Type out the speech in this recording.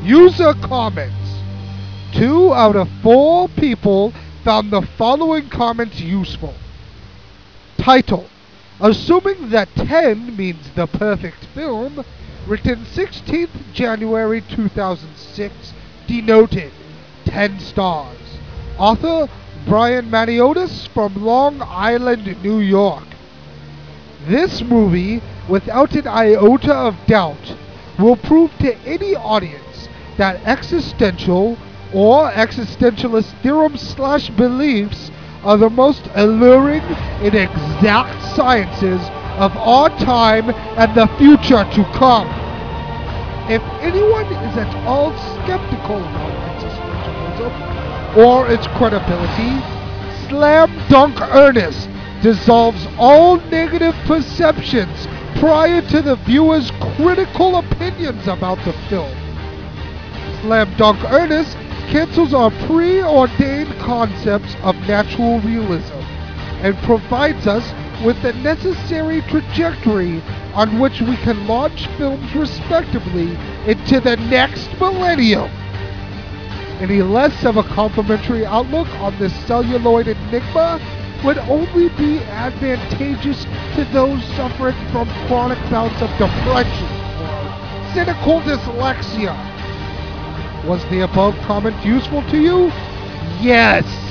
User comments. 2 out of 4 people found the following comments useful. Title. Assuming that 10 means the perfect film, written 16th January 2006, denoted 10 stars. Author Brian Maniotis from Long Island, New York. This movie, without an iota of doubt, will prove to any audience that existential or existentialist theorems/beliefs are the most alluring and exact sciences of our time and the future to come. If anyone is at all skeptical about existentialism or its credibility, Slam Dunk Ernest dissolves all negative perceptions prior to the viewer's critical opinions about the film. Slam Dunk Ernest cancels our preordained concepts of natural realism and provides us with the necessary trajectory on which we can launch films respectively into the next millennium. Any less of a complimentary outlook on this celluloid enigma would only be advantageous to those suffering from chronic bouts of depression or cynical dyslexia. Was the above comment useful to you? Yes!